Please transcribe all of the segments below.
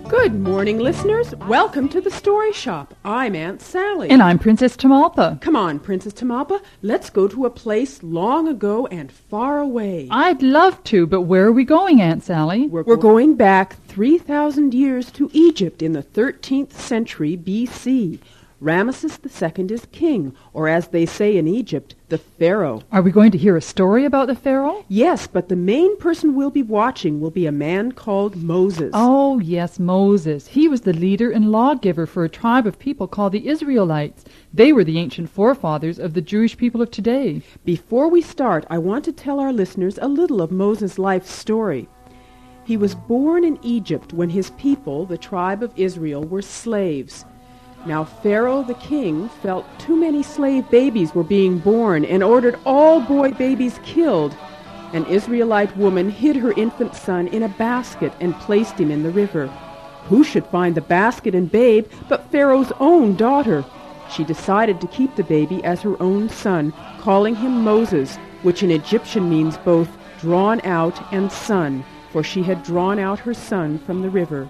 Good morning, listeners. Welcome to the Story Shop. I'm Aunt Sally. And I'm Princess Tamalpa. Come on, Princess Tamalpa. Let's go to a place long ago and far away. I'd love to, but where are we going, Aunt Sally? We're going back 3,000 years to Egypt in the 13th century B.C. Ramesses II is king, or as they say in Egypt, the Pharaoh. Are we going to hear a story about the Pharaoh? Yes, but the main person we'll be watching will be a man called Moses. Oh, yes, Moses. He was the leader and lawgiver for a tribe of people called the Israelites. They were the ancient forefathers of the Jewish people of today. Before we start, I want to tell our listeners a little of Moses' life story. He was born in Egypt when his people, the tribe of Israel, were slaves. Now Pharaoh the king felt too many slave babies were being born and ordered all boy babies killed. An Israelite woman hid her infant son in a basket and placed him in the river. Who should find the basket and babe but Pharaoh's own daughter? She decided to keep the baby as her own son, calling him Moses, which in Egyptian means both drawn out and son, for she had drawn out her son from the river.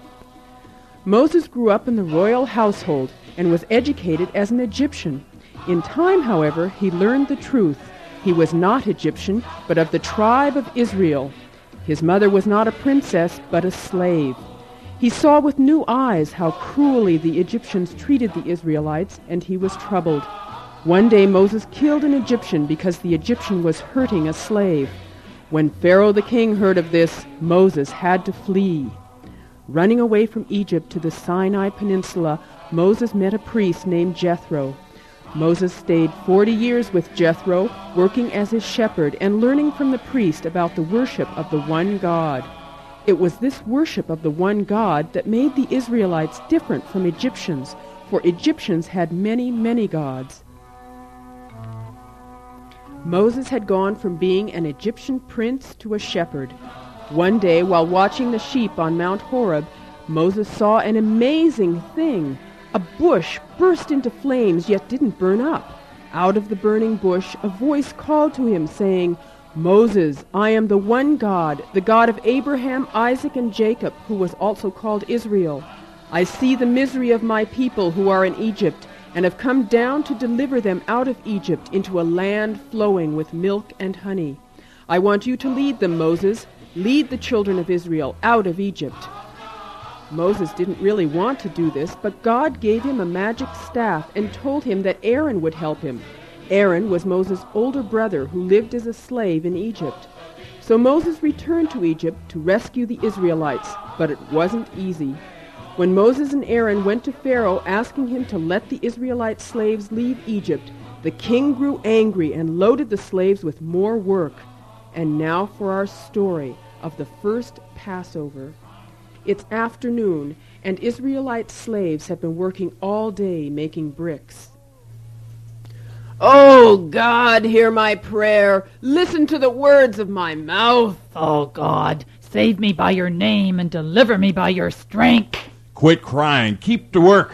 Moses grew up in the royal household and was educated as an Egyptian. In time, however, he learned the truth. He was not Egyptian, but of the tribe of Israel. His mother was not a princess, but a slave. He saw with new eyes how cruelly the Egyptians treated the Israelites, and he was troubled. One day Moses killed an Egyptian because the Egyptian was hurting a slave. When Pharaoh the king heard of this, Moses had to flee. Running away from Egypt to the Sinai Peninsula, Moses met a priest named Jethro. Moses stayed 40 years with Jethro, working as his shepherd and learning from the priest about the worship of the one God. It was this worship of the one God that made the Israelites different from Egyptians, for Egyptians had many, many gods. Moses had gone from being an Egyptian prince to a shepherd. One day, while watching the sheep on Mount Horeb, Moses saw an amazing thing. A bush burst into flames, yet didn't burn up. Out of the burning bush, a voice called to him, saying, "Moses, I am the one God, the God of Abraham, Isaac, and Jacob, who was also called Israel. I see the misery of my people who are in Egypt, and have come down to deliver them out of Egypt into a land flowing with milk and honey. I want you to lead them, Moses. Lead the children of Israel out of Egypt." Moses didn't really want to do this, but God gave him a magic staff and told him that Aaron would help him. Aaron was Moses' older brother who lived as a slave in Egypt. So Moses returned to Egypt to rescue the Israelites, but it wasn't easy. When Moses and Aaron went to Pharaoh asking him to let the Israelite slaves leave Egypt, the king grew angry and loaded the slaves with more work. And now for our story of the first Passover. It's afternoon, and Israelite slaves have been working all day making bricks. "Oh, God, hear my prayer. Listen to the words of my mouth." "Oh, God, save me by your name and deliver me by your strength." "Quit crying. Keep to work."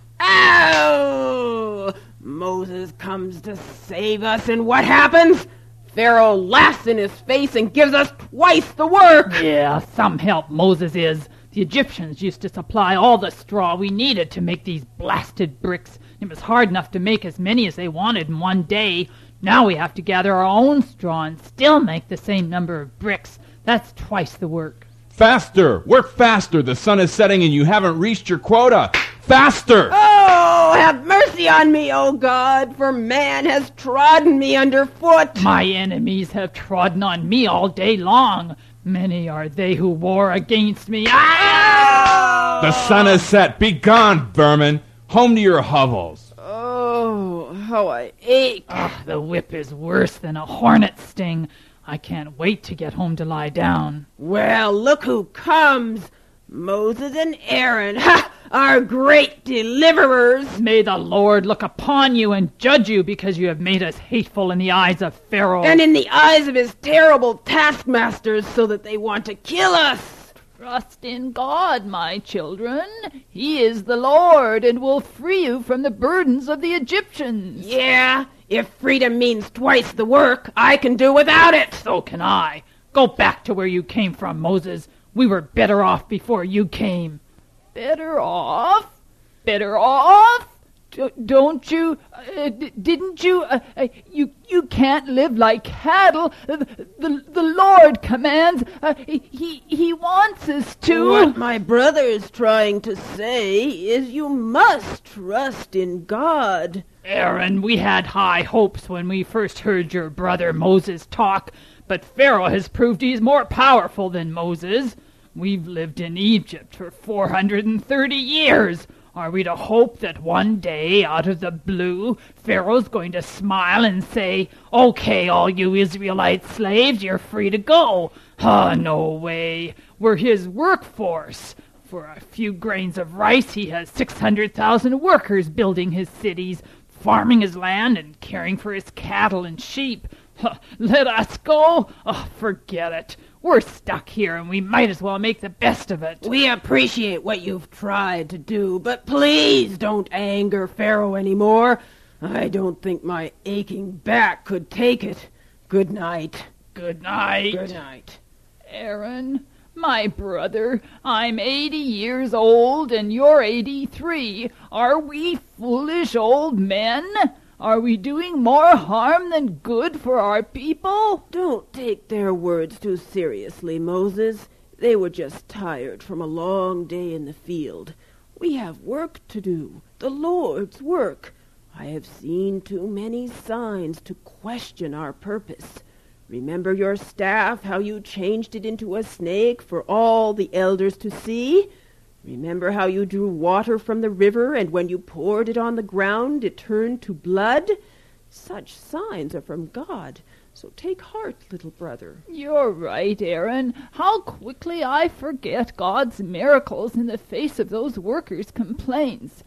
"Ow! Moses comes to save us, and what happens? Pharaoh laughs in his face and gives us twice the work." "Yeah, some help Moses is. The Egyptians used to supply all the straw we needed to make these blasted bricks. It was hard enough to make as many as they wanted in one day. Now we have to gather our own straw and still make the same number of bricks. That's twice the work." "Faster! Work faster! The sun is setting and you haven't reached your quota! Faster!" "Oh, have mercy on me, O God, for man has trodden me underfoot." "My enemies have trodden on me all day long. Many are they who war against me." Ah! "The sun is set. Be gone, vermin. Home to your hovels." "Oh, how I ache." The whip is worse than a hornet's sting. I can't wait to get home to lie down." "Well, look who comes. Moses and Aaron, our great deliverers." "May the Lord look upon you and judge you because you have made us hateful in the eyes of Pharaoh." "And in the eyes of his terrible taskmasters, so that they want to kill us." "Trust in God, my children. He is the Lord and will free you from the burdens of the Egyptians." "Yeah, if freedom means twice the work, I can do without it." "So can I. Go back to where you came from, Moses. We were better off before you came." Better off? Better off? Don't you, didn't you, you can't live like cattle. The Lord commands, he wants us to. What my brother is trying to say is you must trust in God. Aaron, we had high hopes when we first heard your brother Moses talk, but Pharaoh has proved he's more powerful than Moses. We've lived in Egypt for 430 years. Are we to hope that one day, out of the blue, Pharaoh's going to smile and say, "Okay, all you Israelite slaves, you're free to go"? No way. We're his workforce. For a few grains of rice, he has 600,000 workers building his cities, farming his land, and caring for his cattle and sheep. Let us go? Forget it. We're stuck here, and we might as well make the best of it. We appreciate what you've tried to do, but please don't anger Pharaoh anymore. I don't think my aching back could take it. Good night. Good night. Good night. Aaron, my brother, I'm 80 years old, and you're 83. Are we foolish old men? Are we doing more harm than good for our people? Don't take their words too seriously, Moses. They were just tired from a long day in the field. We have work to do, the Lord's work. I have seen too many signs to question our purpose. Remember your staff, how you changed it into a snake for all the elders to see? Remember how you drew water from the river, and when you poured it on the ground, it turned to blood? Such signs are from God, so take heart, little brother. You're right, Aaron. How quickly I forget God's miracles in the face of those workers' complaints.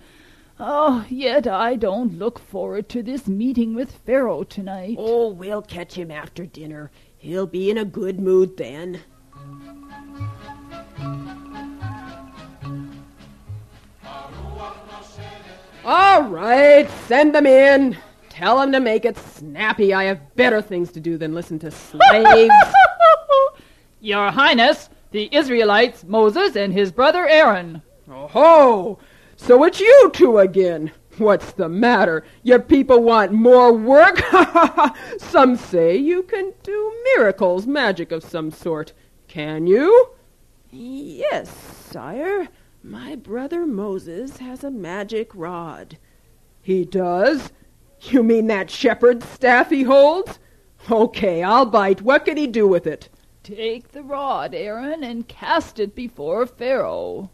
Yet I don't look forward to this meeting with Pharaoh tonight. Oh, we'll catch him after dinner. He'll be in a good mood then. All right, send them in. Tell them to make it snappy. I have better things to do than listen to slaves. Your Highness, the Israelites, Moses and his brother Aaron. Oh, so it's you two again. What's the matter? Your people want more work? Some say you can do miracles, magic of some sort. Can you? Yes, sire. My brother Moses has a magic rod. He does? You mean that shepherd's staff he holds? Okay, I'll bite. What can he do with it? Take the rod, Aaron, and cast it before Pharaoh.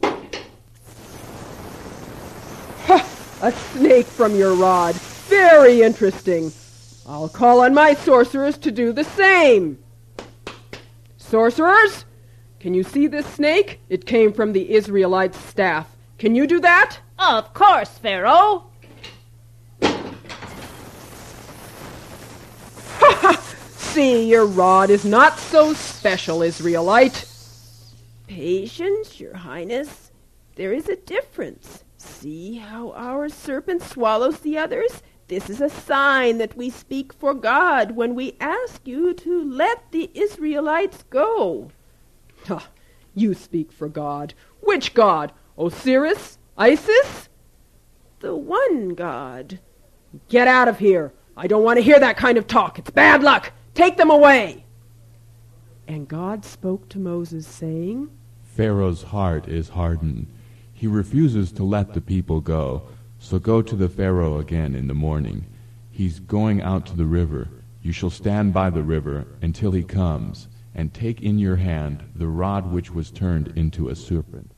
A snake from your rod. Very interesting. I'll call on my sorcerers to do the same. Sorcerers? Can you see this snake? It came from the Israelites' staff. Can you do that? Of course, Pharaoh. See, your rod is not so special, Israelite. Patience, your highness. There is a difference. See how our serpent swallows the others? This is a sign that we speak for God when we ask you to let the Israelites go. You speak for God. Which God? Osiris? Isis? The one God. Get out of here. I don't want to hear that kind of talk. It's bad luck. Take them away. And God spoke to Moses, saying, Pharaoh's heart is hardened. He refuses to let the people go. So go to the Pharaoh again in the morning. He's going out to the river. You shall stand by the river until he comes, and take in your hand the rod which was turned into a serpent.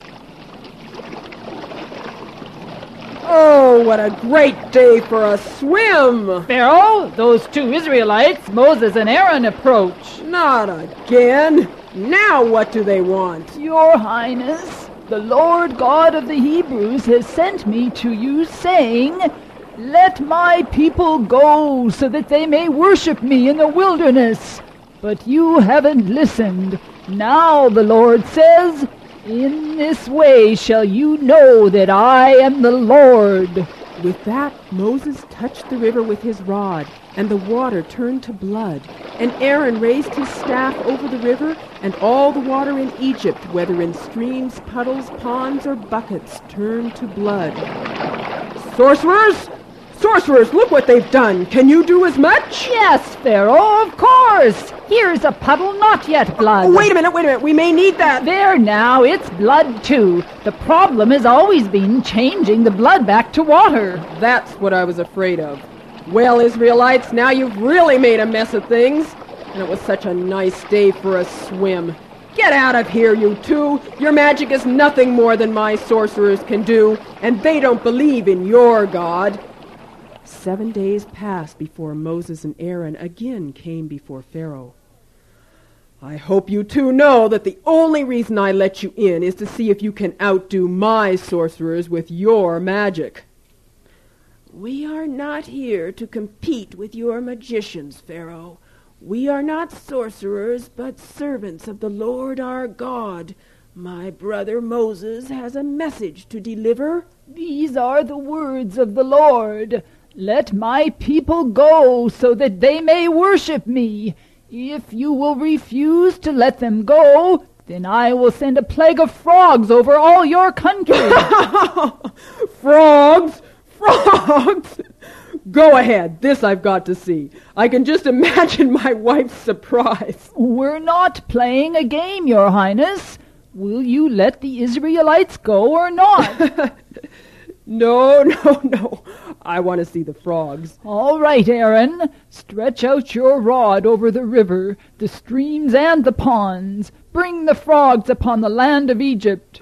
Oh, what a great day for a swim! Pharaoh, those two Israelites, Moses and Aaron, approach. Not again. Now what do they want? Your Highness, the Lord God of the Hebrews has sent me to you, saying, "Let my people go, so that they may worship me in the wilderness." But you haven't listened. Now the Lord says, "In this way shall you know that I am the Lord." With that, Moses touched the river with his rod, and the water turned to blood. And Aaron raised his staff over the river, and all the water in Egypt, whether in streams, puddles, ponds, or buckets, turned to blood. Sorcerers! Sorcerers, look what they've done! Can you do as much? Yes, Pharaoh, of course. Here's a puddle not yet blood. Oh, wait a minute. We may need that. There now, it's blood too. The problem has always been changing the blood back to water. That's what I was afraid of. Well, Israelites, now you've really made a mess of things. And it was such a nice day for a swim. Get out of here, you two. Your magic is nothing more than my sorcerers can do, and they don't believe in your God. 7 days passed before Moses and Aaron again came before Pharaoh. I hope you two know that the only reason I let you in is to see if you can outdo my sorcerers with your magic. We are not here to compete with your magicians, Pharaoh. We are not sorcerers, but servants of the Lord our God. My brother Moses has a message to deliver. These are the words of the Lord. Let my people go so that they may worship me. If you will refuse to let them go, then I will send a plague of frogs over all your country. Frogs! Frogs! Go ahead. This I've got to see. I can just imagine my wife's surprise. We're not playing a game, Your Highness. Will you let the Israelites go or not? No. I want to see the frogs. All right, Aaron. Stretch out your rod over the river, the streams, and the ponds. Bring the frogs upon the land of Egypt.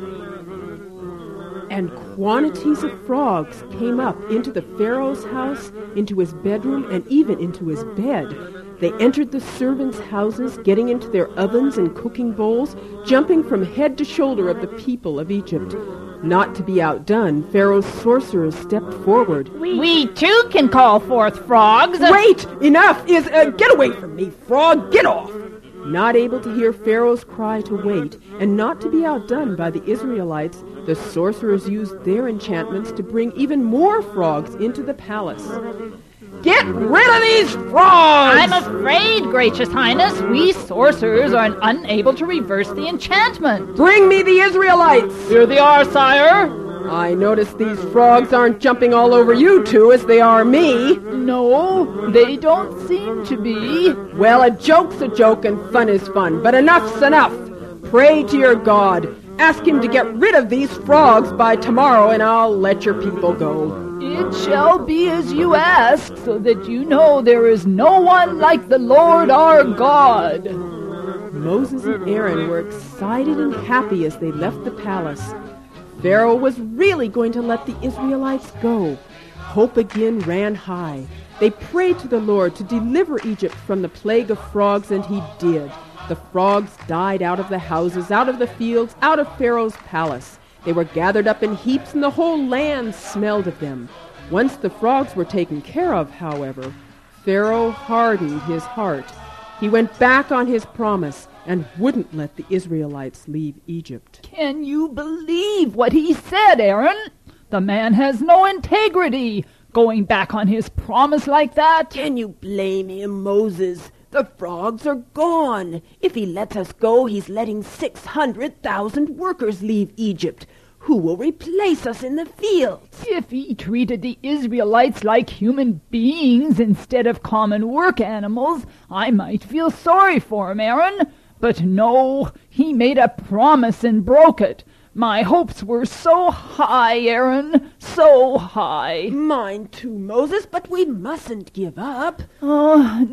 And quantities of frogs came up into the Pharaoh's house, into his bedroom, and even into his bed. They entered the servants' houses, getting into their ovens and cooking bowls, jumping from head to shoulder of the people of Egypt. Not to be outdone, Pharaoh's sorcerers stepped forward. We too can call forth frogs. Wait! Enough! Get away from me, frog! Get off! Not able to hear Pharaoh's cry to wait, and not to be outdone by the Israelites, the sorcerers used their enchantments to bring even more frogs into the palace. Get rid of these frogs! I'm afraid, Gracious Highness, we sorcerers are unable to reverse the enchantment. Bring me the Israelites! Here they are, sire. I notice these frogs aren't jumping all over you two as they are me. No, they don't seem to be. Well, a joke's a joke and fun is fun, but enough's enough. Pray to your God. Ask him to get rid of these frogs by tomorrow, and I'll let your people go. It shall be as you ask, so that you know there is no one like the Lord our God. Moses and Aaron were excited and happy as they left the palace. Pharaoh was really going to let the Israelites go. Hope again ran high. They prayed to the Lord to deliver Egypt from the plague of frogs, and he did. The frogs died out of the houses, out of the fields, out of Pharaoh's palace. They were gathered up in heaps, and the whole land smelled of them. Once the frogs were taken care of, however, Pharaoh hardened his heart. He went back on his promise and wouldn't let the Israelites leave Egypt. Can you believe what he said, Aaron? The man has no integrity, going back on his promise like that. Can you blame him, Moses? The frogs are gone. If he lets us go, he's letting 600,000 workers leave Egypt. Who will replace us in the fields? If he treated the Israelites like human beings instead of common work animals, I might feel sorry for him, Aaron. But no, he made a promise and broke it. My hopes were so high, Aaron, so high. Mine too, Moses, but we mustn't give up. Oh,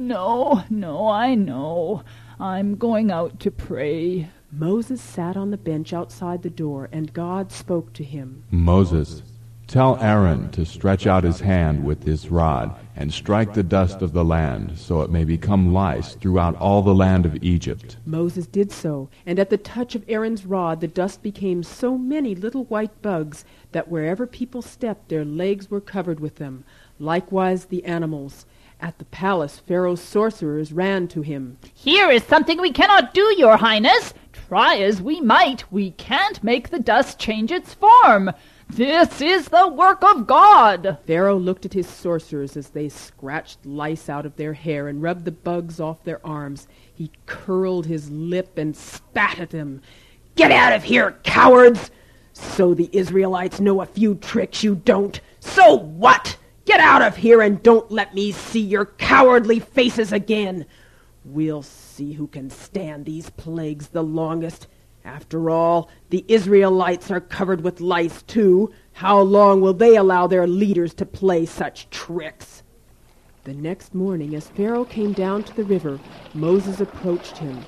no, I know. I'm going out to pray. Moses sat on the bench outside the door, and God spoke to him. Moses, tell Aaron to stretch out his hand with his rod and strike the dust of the land, so it may become lice throughout all the land of Egypt. Moses did so, and at the touch of Aaron's rod the dust became so many little white bugs that wherever people stepped their legs were covered with them. Likewise the animals. At the palace Pharaoh's sorcerers ran to him. Here is something we cannot do, Your Highness. Try as we might, we can't make the dust change its form. This is the work of God. Pharaoh looked at his sorcerers as they scratched lice out of their hair and rubbed the bugs off their arms. He curled his lip and spat at them. "Get out of here, cowards! So the Israelites know a few tricks you don't. So what? Get out of here and don't let me see your cowardly faces again. We'll see who can stand these plagues the longest. After all, the Israelites are covered with lice too. How long will they allow their leaders to play such tricks?" The next morning, as Pharaoh came down to the river, Moses approached him.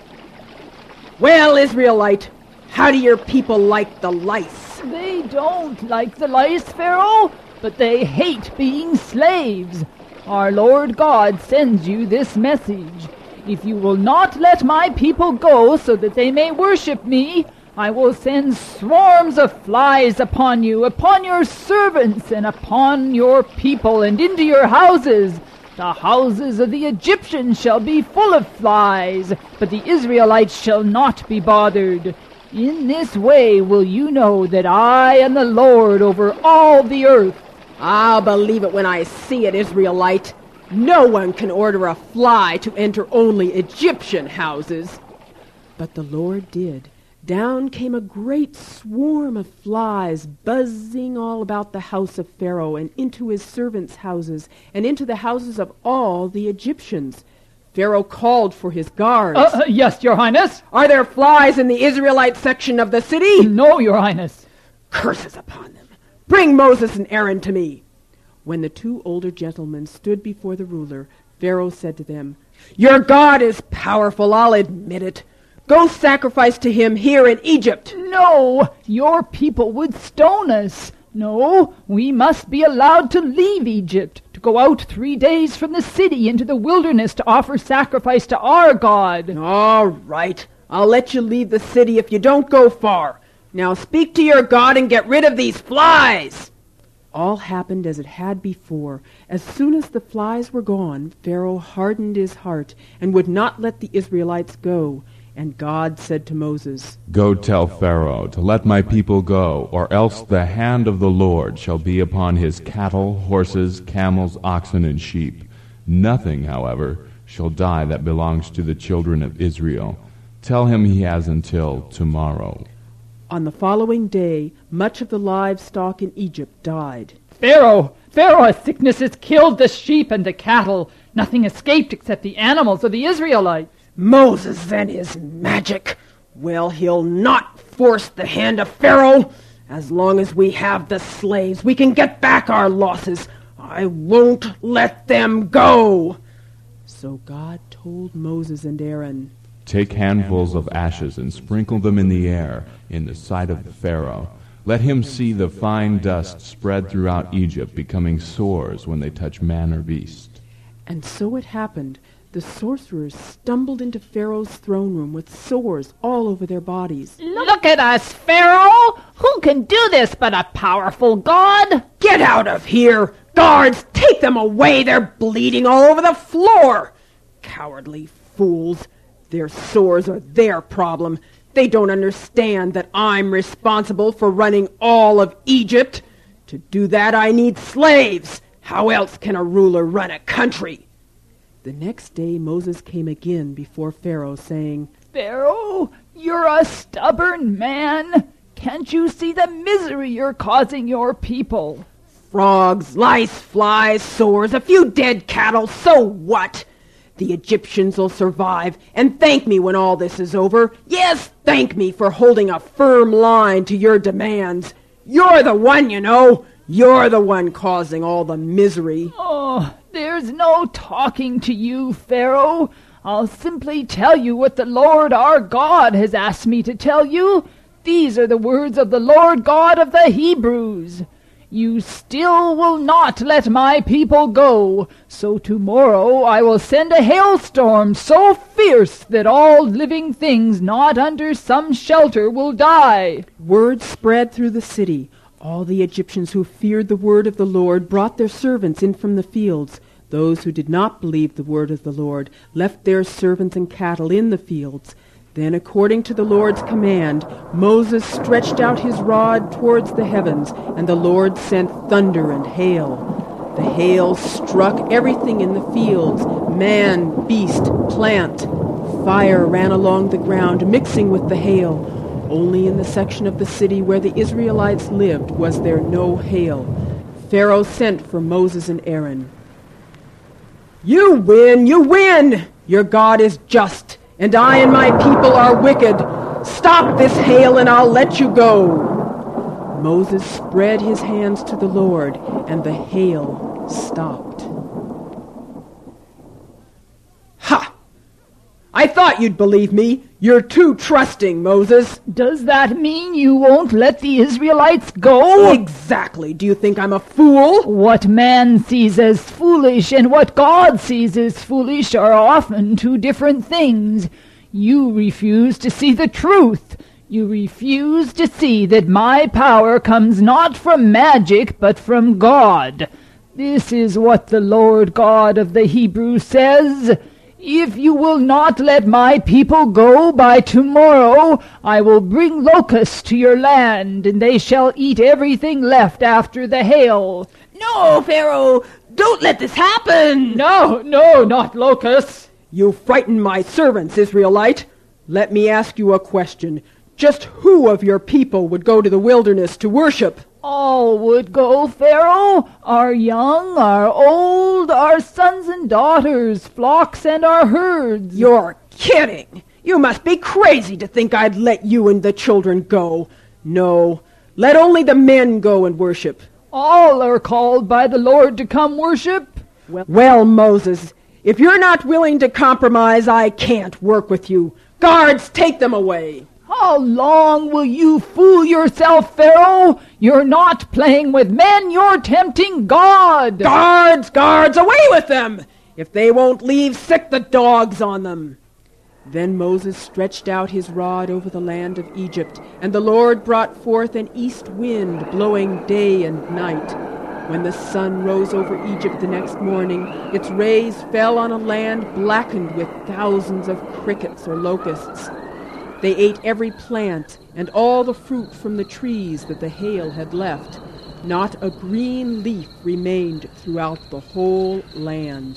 "Well, Israelite, how do your people like the lice?" They don't like the lice, Pharaoh, but they hate being slaves. Our Lord God sends you this message. If you will not let my people go so that they may worship me, I will send swarms of flies upon you, upon your servants, and upon your people, and into your houses. The houses of the Egyptians shall be full of flies, but the Israelites shall not be bothered. In this way will you know that I am the Lord over all the earth. "I'll believe it when I see it, Israelite. No one can order a fly to enter only Egyptian houses." But the Lord did. Down came a great swarm of flies, buzzing all about the house of Pharaoh and into his servants' houses and into the houses of all the Egyptians. Pharaoh called for his guards. Yes, Your Highness. "Are there flies in the Israelite section of the city?" No, Your Highness. "Curses upon them! Bring Moses and Aaron to me." When the two older gentlemen stood before the ruler, Pharaoh said to them, "Your God is powerful, I'll admit it. Go sacrifice to him here in Egypt." No, your people would stone us. No, we must be allowed to leave Egypt, to go out 3 days from the city into the wilderness to offer sacrifice to our God. "All right, I'll let you leave the city if you don't go far. Now speak to your God and get rid of these flies." All happened as it had before. As soon as the flies were gone, Pharaoh hardened his heart and would not let the Israelites go. And God said to Moses, Go tell Pharaoh to let my people go, or else the hand of the Lord shall be upon his cattle, horses, camels, oxen, and sheep. Nothing, however, shall die that belongs to the children of Israel. Tell him he has until tomorrow." On the following day, much of the livestock in Egypt died. Pharaoh, a sickness has killed the sheep and the cattle. Nothing escaped except the animals of the Israelites. "Moses and his magic! Well, he'll not force the hand of Pharaoh. As long as we have the slaves, we can get back our losses. I won't let them go." So God told Moses and Aaron, Take handfuls of ashes and sprinkle them in the air in the sight of the Pharaoh. Let him see the fine dust spread throughout Egypt, becoming sores when they touch man or beast. And so it happened. The sorcerers stumbled into Pharaoh's throne room with sores all over their bodies. Look at us, Pharaoh! Who can do this but a powerful God? "Get out of here! Guards, take them away! They're bleeding all over the floor!" Cowardly fools! Their sores are their problem. They don't understand that I'm responsible for running all of Egypt. To do that, I need slaves. How else can a ruler run a country? The next day, Moses came again before Pharaoh, saying, Pharaoh, you're a stubborn man. Can't you see the misery you're causing your people? "Frogs, lice, flies, sores, a few dead cattle, so what? The Egyptians will survive, and thank me when all this is over. Yes, thank me for holding a firm line to your demands. You're the one, you know. You're the one causing all the misery." Oh, there's no talking to you, Pharaoh. I'll simply tell you what the Lord our God has asked me to tell you. These are the words of the Lord God of the Hebrews. You still will not let my people go, so tomorrow I will send a hailstorm so fierce that all living things not under some shelter will die. Word spread through the city. All the Egyptians who feared the word of the Lord brought their servants in from the fields. Those who did not believe the word of the Lord left their servants and cattle in the fields. Then, according to the Lord's command, Moses stretched out his rod towards the heavens, and the Lord sent thunder and hail. The hail struck everything in the fields, man, beast, plant. Fire ran along the ground, mixing with the hail. Only in the section of the city where the Israelites lived was there no hail. Pharaoh sent for Moses and Aaron. "You win! You win! Your God is just, and I and my people are wicked. Stop this hail and I'll let you go." Moses spread his hands to the Lord, and the hail stopped. "Ha! I thought you'd believe me. You're too trusting, Moses." Does that mean you won't let the Israelites go? Exactly. Do you think I'm a fool? What man sees as foolish and what God sees as foolish are often two different things. You refuse to see the truth. You refuse to see that my power comes not from magic, but from God. This is what the Lord God of the Hebrews says. If you will not let my people go by tomorrow, I will bring locusts to your land, and they shall eat everything left after the hail. No, Pharaoh, don't let this happen. No, not locusts. You frighten my servants, Israelite. Let me ask you a question. Just who of your people would go to the wilderness to worship? All would go, Pharaoh, our young, our old, our sons and daughters, flocks and our herds. You're kidding. You must be crazy to think I'd let you and the children go. No, let only the men go and worship. All are called by the Lord to come worship. Well, Moses, if you're not willing to compromise, I can't work with you. Guards, take them away. How long will you fool yourself, Pharaoh? You're not playing with men, you're tempting God. Guards, away with them! If they won't leave, sick the dogs on them. Then Moses stretched out his rod over the land of Egypt, and the Lord brought forth an east wind, blowing day and night. When the sun rose over Egypt the next morning, its rays fell on a land blackened with thousands of crickets or locusts. They ate every plant and all the fruit from the trees that the hail had left. Not a green leaf remained throughout the whole land.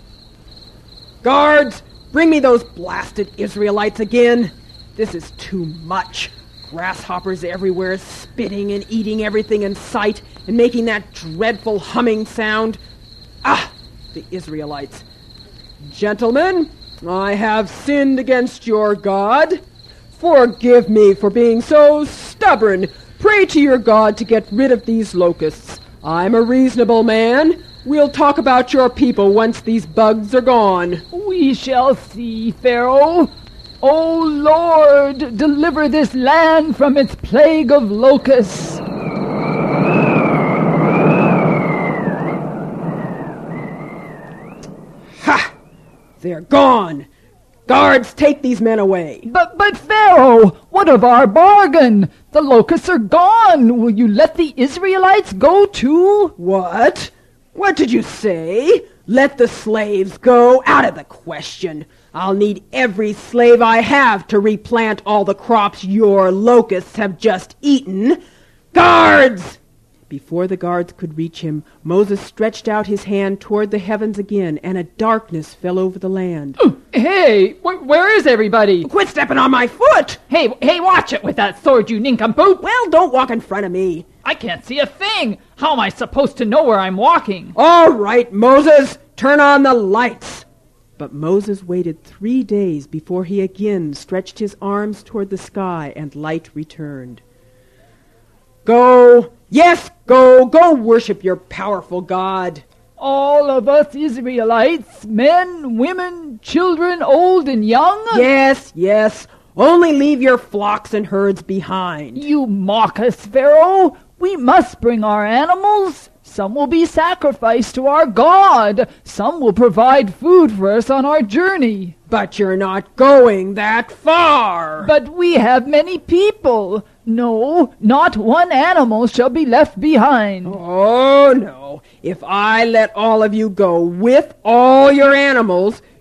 Guards, bring me those blasted Israelites again. This is too much. Grasshoppers everywhere, spitting and eating everything in sight and making that dreadful humming sound. Ah, the Israelites. Gentlemen, I have sinned against your God. Forgive me for being so stubborn. Pray to your God to get rid of these locusts. I'm a reasonable man. We'll talk about your people once these bugs are gone. We shall see, Pharaoh. O Lord, deliver this land from its plague of locusts. Ha! They're gone. Guards, take these men away. But Pharaoh, what of our bargain? The locusts are gone. Will you let the Israelites go too? What? What did you say? Let the slaves go? Out of the question. I'll need every slave I have to replant all the crops your locusts have just eaten. Guards! Before the guards could reach him, Moses stretched out his hand toward the heavens again, and a darkness fell over the land. Hey, where is everybody? Quit stepping on my foot! Hey, watch it with that sword, you nincompoop! Well, don't walk in front of me. I can't see a thing. How am I supposed to know where I'm walking? All right, Moses, turn on the lights. But Moses waited 3 days before he again stretched his arms toward the sky, and light returned. Go, yes, go worship your powerful God. All of us Israelites, men, women, children, old and young? Yes, only leave your flocks and herds behind. You mock us, Pharaoh. We must bring our animals. Some will be sacrificed to our God. Some will provide food for us on our journey. But you're not going that far. But we have many people. No, not one animal shall be left behind. Oh, no. If I let all of you go with all your animals,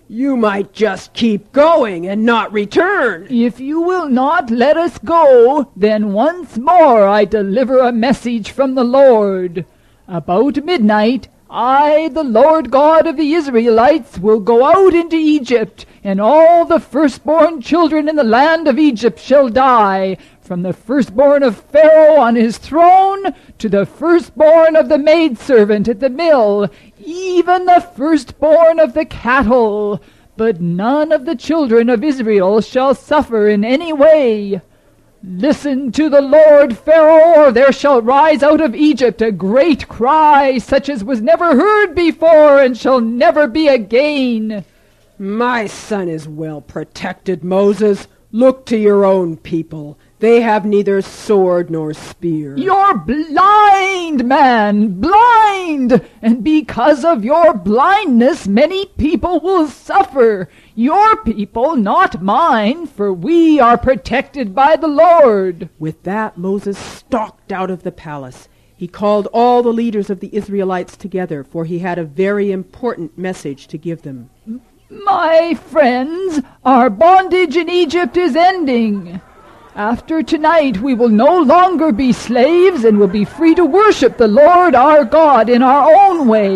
You might just keep going and not return. If you will not let us go, then once more I deliver a message from the Lord. About midnight, I, the Lord God of the Israelites, will go out into Egypt, and all the firstborn children in the land of Egypt shall die, from the firstborn of Pharaoh on his throne to the firstborn of the maidservant at the mill, even the firstborn of the cattle. But none of the children of Israel shall suffer in any way. Listen to the Lord, Pharaoh, or there shall rise out of Egypt a great cry, such as was never heard before and shall never be again. My son is well protected, Moses. Look to your own people. They have neither sword nor spear. You're blind, man, blind! And because of your blindness, many people will suffer. Your people, not mine, for we are protected by the Lord. With that, Moses stalked out of the palace. He called all the leaders of the Israelites together, for he had a very important message to give them. My friends, our bondage in Egypt is ending. After tonight we will no longer be slaves and will be free to worship the Lord our God in our own way.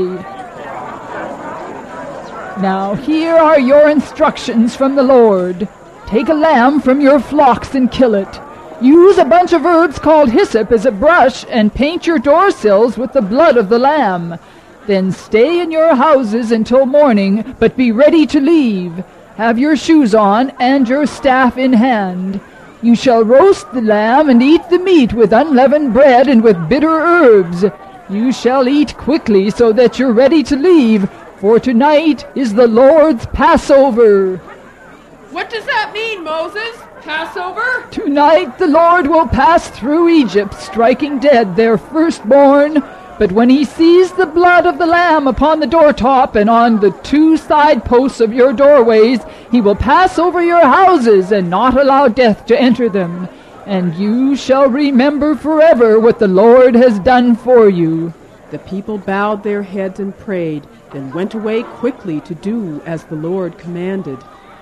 Now here are your instructions from the Lord. Take a lamb from your flocks and kill it. Use a bunch of herbs called hyssop as a brush and paint your door sills with the blood of the lamb. Then stay in your houses until morning, but be ready to leave. Have your shoes on and your staff in hand. You shall roast the lamb and eat the meat with unleavened bread and with bitter herbs. You shall eat quickly so that you're ready to leave, for tonight is the Lord's Passover. What does that mean, Moses? Passover? Tonight the Lord will pass through Egypt, striking dead their firstborn. But when he sees the blood of the lamb upon the doortop and on the 2 side posts of your doorways, he will pass over your houses and not allow death to enter them. And you shall remember forever what the Lord has done for you. The people bowed their heads and prayed, then went away quickly to do as the Lord commanded.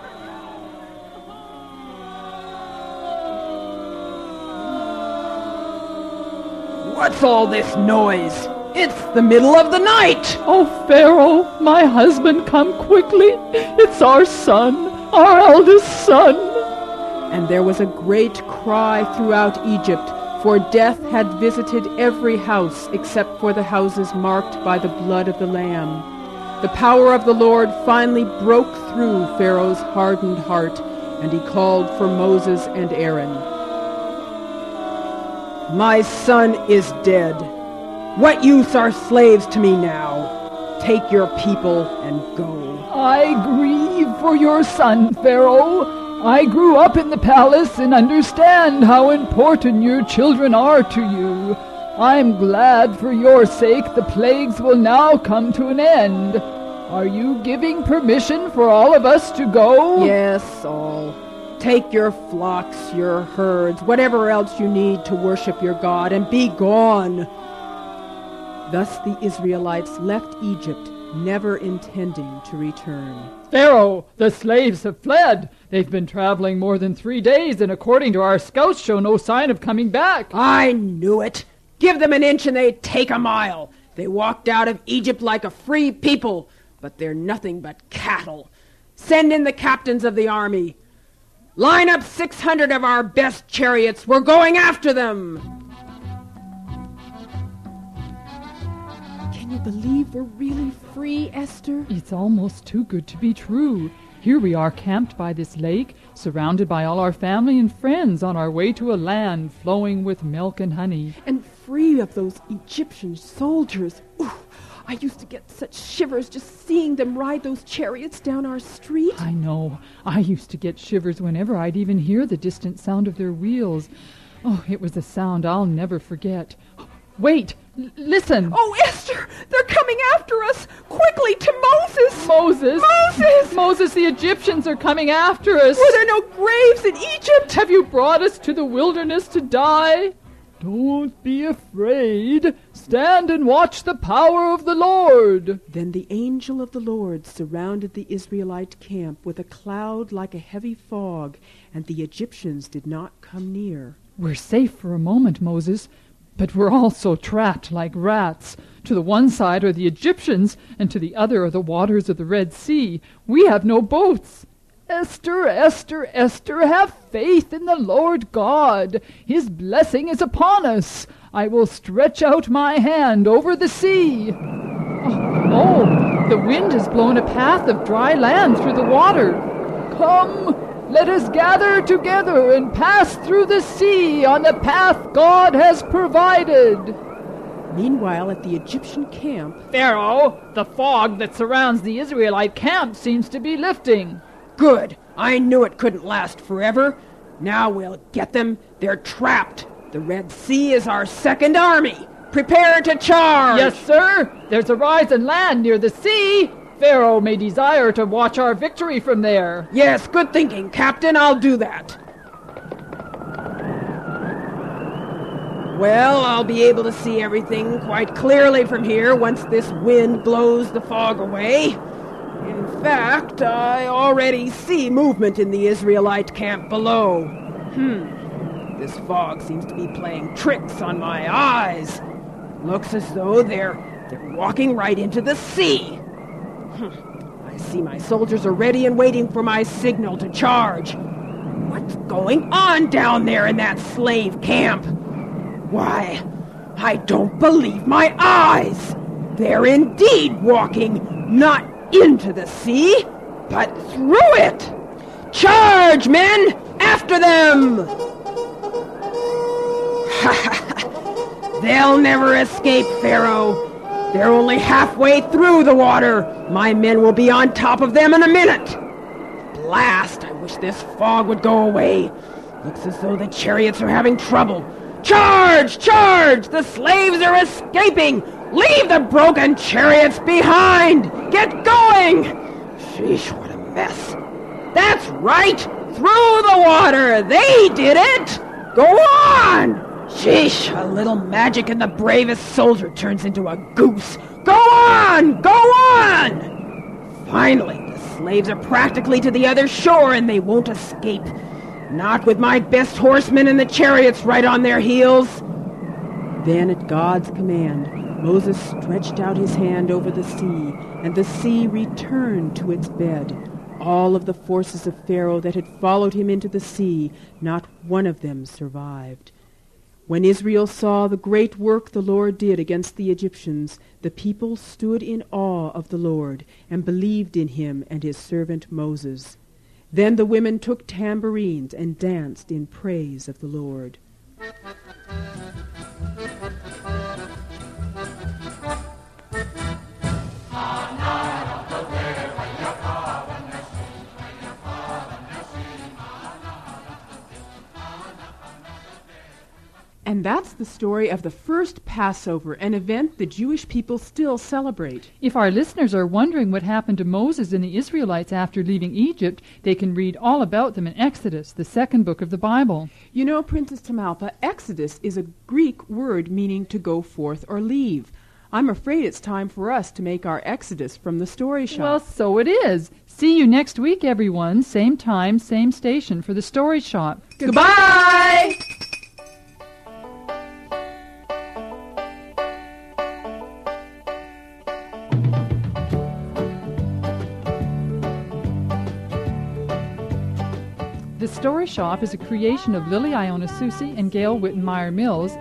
What's all this noise? It's the middle of the night. Oh, Pharaoh, my husband, come quickly. It's our son, our eldest son. And there was a great cry throughout Egypt, for death had visited every house except for the houses marked by the blood of the Lamb. The power of the Lord finally broke through Pharaoh's hardened heart, and he called for Moses and Aaron. My son is dead. What use are slaves to me now? Take your people and go. I grieve for your son, Pharaoh. I grew up in the palace and understand how important your children are to you. I'm glad for your sake the plagues will now come to an end. Are you giving permission for all of us to go? Yes, all. Take your flocks, your herds, whatever else you need to worship your God, and be gone. Thus the Israelites left Egypt, never intending to return. Pharaoh, the slaves have fled. They've been traveling more than 3 days, and according to our scouts, show no sign of coming back. I knew it. Give them an inch and they'd take a mile. They walked out of Egypt like a free people, but they're nothing but cattle. Send in the captains of the army. Line up 600 of our best chariots. We're going after them. Can you believe we're really free, Esther? It's almost too good to be true. Here we are camped by this lake, surrounded by all our family and friends on our way to a land flowing with milk and honey. And free of those Egyptian soldiers. Ooh, I used to get such shivers just seeing them ride those chariots down our street. I know. I used to get shivers whenever I'd even hear the distant sound of their wheels. Oh, it was a sound I'll never forget. Wait! Listen! Oh, Esther! They're coming after us! Quickly, to Moses! Moses! Moses! Moses, the Egyptians are coming after us! Were there no graves in Egypt? Have you brought us to the wilderness to die? Don't be afraid. Stand and watch the power of the Lord. Then the angel of the Lord surrounded the Israelite camp with a cloud like a heavy fog, and the Egyptians did not come near. We're safe for a moment, Moses, but we're also trapped like rats. To the one side are the Egyptians, and to the other are the waters of the Red Sea. We have no boats. Esther, Esther, Esther, have faith in the Lord God. His blessing is upon us. I will stretch out my hand over the sea. Oh, the wind has blown a path of dry land through the water. Come, let us gather together and pass through the sea on the path God has provided. Meanwhile, at the Egyptian camp, Pharaoh, the fog that surrounds the Israelite camp seems to be lifting. Good. I knew it couldn't last forever. Now we'll get them. They're trapped. The Red Sea is our second army. Prepare to charge. Yes, sir. There's a rise in land near the sea. Pharaoh may desire to watch our victory from there. Yes, good thinking, Captain. I'll do that. Well, I'll be able to see everything quite clearly from here once this wind blows the fog away. In fact, I already see movement in the Israelite camp below. This fog seems to be playing tricks on my eyes. Looks as though they're walking right into the sea. I see my soldiers are ready and waiting for my signal to charge. What's going on down there in that slave camp? Why, I don't believe my eyes. They're indeed walking, not into the sea, but through it. Charge, men! After them! They'll never escape, Pharaoh. They're only halfway through the water. My men will be on top of them in a minute. Blast! I wish this fog would go away. Looks as though the chariots are having trouble. Charge! Charge! The slaves are escaping! Leave the broken chariots behind! Get going! Sheesh, what a mess. That's right! Through the water! They did it! Go on! Sheesh, a little magic and the bravest soldier turns into a goose. Go on! Go on! Finally, the slaves are practically to the other shore and they won't escape. Not with my best horsemen and the chariots right on their heels. then at God's command, Moses stretched out his hand over the sea, and the sea returned to its bed. All of the forces of Pharaoh that had followed him into the sea, not one of them survived. When Israel saw the great work the Lord did against the Egyptians, the people stood in awe of the Lord and believed in him and his servant Moses. Then the women took tambourines and danced in praise of the Lord. And that's the story of the first Passover, an event the Jewish people still celebrate. If our listeners are wondering what happened to Moses and the Israelites after leaving Egypt, they can read all about them in Exodus, the second book of the Bible. You know, Princess Tamalpa, Exodus is a Greek word meaning to go forth or leave. I'm afraid it's time for us to make our exodus from the story shop. Well, so it is. See you next week, everyone. Same time, same station for the story shop. Goodbye! The Story Shop is a creation of Lily Iona Susi and Gail Wittenmeyer Mills